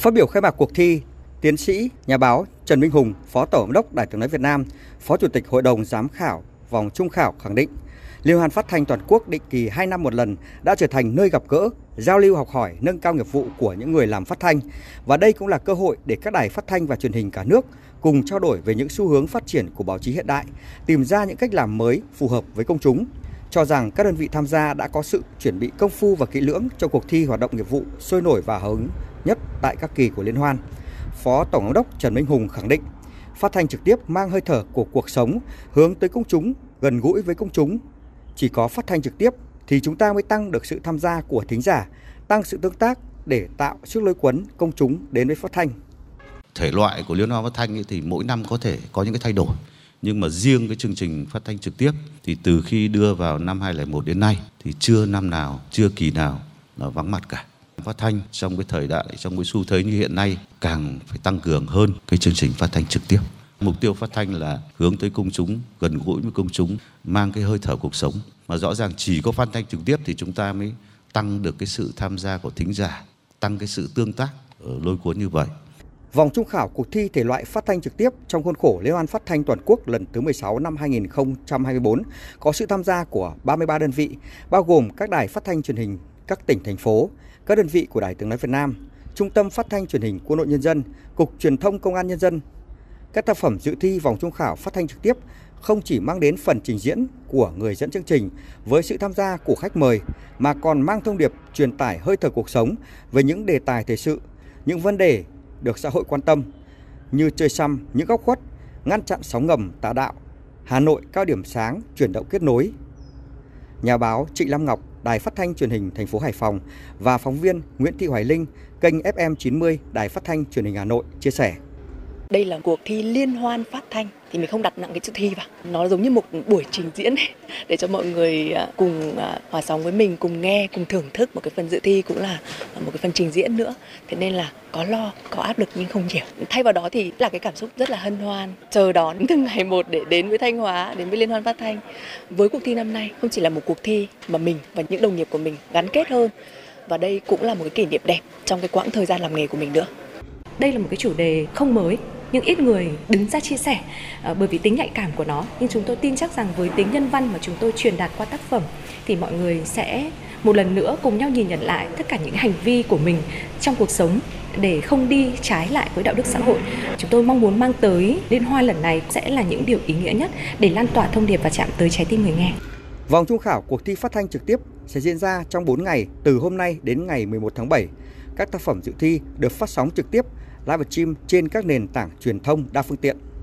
Phát biểu khai mạc cuộc thi, tiến sĩ, nhà báo Trần Minh Hùng, Phó Tổng giám đốc Đài Tiếng nói Việt Nam, Phó Chủ tịch Hội đồng giám khảo vòng trung khảo khẳng định, Liên hoan phát thanh toàn quốc định kỳ 2 năm một lần đã trở thành nơi gặp gỡ, giao lưu học hỏi, nâng cao nghiệp vụ của những người làm phát thanh. Và đây cũng là cơ hội để các đài phát thanh và truyền hình cả nước cùng trao đổi về những xu hướng phát triển của báo chí hiện đại, tìm ra những cách làm mới phù hợp với công chúng. Cho rằng các đơn vị tham gia đã có sự chuẩn bị công phu và kỹ lưỡng cho cuộc thi hoạt động nghiệp vụ sôi nổi và hào hứng nhất tại các kỳ của Liên hoan. Phó Tổng giám đốc Trần Minh Hùng khẳng định, phát thanh trực tiếp mang hơi thở của cuộc sống, hướng tới công chúng, gần gũi với công chúng. Chỉ có phát thanh trực tiếp thì chúng ta mới tăng được sự tham gia của thính giả, tăng sự tương tác để tạo sức lôi cuốn công chúng đến với phát thanh. Thể loại của Liên hoan phát thanh thì mỗi năm có thể có những cái thay đổi. Nhưng mà riêng cái chương trình phát thanh trực tiếp thì từ khi đưa vào năm 2001 đến nay thì chưa năm nào, chưa kỳ nào là vắng mặt cả. Phát thanh trong cái thời đại, trong cái xu thế như hiện nay càng phải tăng cường hơn cái chương trình phát thanh trực tiếp. Mục tiêu phát thanh là hướng tới công chúng, gần gũi với công chúng, mang cái hơi thở cuộc sống. Mà rõ ràng chỉ có phát thanh trực tiếp thì chúng ta mới tăng được cái sự tham gia của thính giả, tăng cái sự tương tác lôi cuốn như vậy. Vòng trung khảo cuộc thi thể loại phát thanh trực tiếp trong khuôn khổ Liên hoan phát thanh toàn quốc lần thứ 16 năm 2024 có sự tham gia của 33 đơn vị, bao gồm các đài phát thanh truyền hình các tỉnh, thành phố, các đơn vị của Đài Tiếng nói Việt Nam, Trung tâm Phát thanh Truyền hình Quân đội Nhân dân, Cục Truyền thông Công an Nhân dân. Các tác phẩm dự thi vòng trung khảo phát thanh trực tiếp không chỉ mang đến phần trình diễn của người dẫn chương trình với sự tham gia của khách mời, mà còn mang thông điệp truyền tải hơi thở cuộc sống về những đề tài thời sự, những vấn đề được xã hội quan tâm như chơi xăm những góc khuất, ngăn chặn sóng ngầm tà đạo, Hà Nội cao điểm sáng, chuyển động kết nối. Nhà báo Trịnh Lam Ngọc, Đài Phát thanh Truyền hình thành phố Hải Phòng và phóng viên Nguyễn Thị Hoài Linh, kênh FM 90 Đài Phát thanh Truyền hình Hà Nội chia sẻ. Đây là cuộc thi liên hoan phát thanh thì mình không đặt nặng cái chữ thi vào. Nó giống như một buổi trình diễn ấy, để cho mọi người cùng hòa sóng với mình, cùng nghe, cùng thưởng thức một cái phần dự thi cũng là một cái phần trình diễn nữa. Thế nên là có lo, có áp lực nhưng không nhiều. Thay vào đó thì là cái cảm xúc rất là hân hoan, chờ đón từng ngày một để đến với Thanh Hóa, đến với Liên hoan phát thanh. Với cuộc thi năm nay không chỉ là một cuộc thi mà mình và những đồng nghiệp của mình gắn kết hơn. Và đây cũng là một cái kỷ niệm đẹp trong cái quãng thời gian làm nghề của mình nữa. Đây là một cái chủ đề không mới, nhưng ít người đứng ra chia sẻ bởi vì tính nhạy cảm của nó. Nhưng chúng tôi tin chắc rằng với tính nhân văn mà chúng tôi truyền đạt qua tác phẩm thì mọi người sẽ một lần nữa cùng nhau nhìn nhận lại tất cả những hành vi của mình trong cuộc sống để không đi trái lại với đạo đức xã hội. Chúng tôi mong muốn mang tới liên hoan lần này sẽ là những điều ý nghĩa nhất để lan tỏa thông điệp và chạm tới trái tim người nghe. Vòng trung khảo cuộc thi phát thanh trực tiếp sẽ diễn ra trong 4 ngày từ hôm nay đến ngày 11 tháng 7. Các tác phẩm dự thi được phát sóng trực tiếp live stream trên các nền tảng truyền thông đa phương tiện.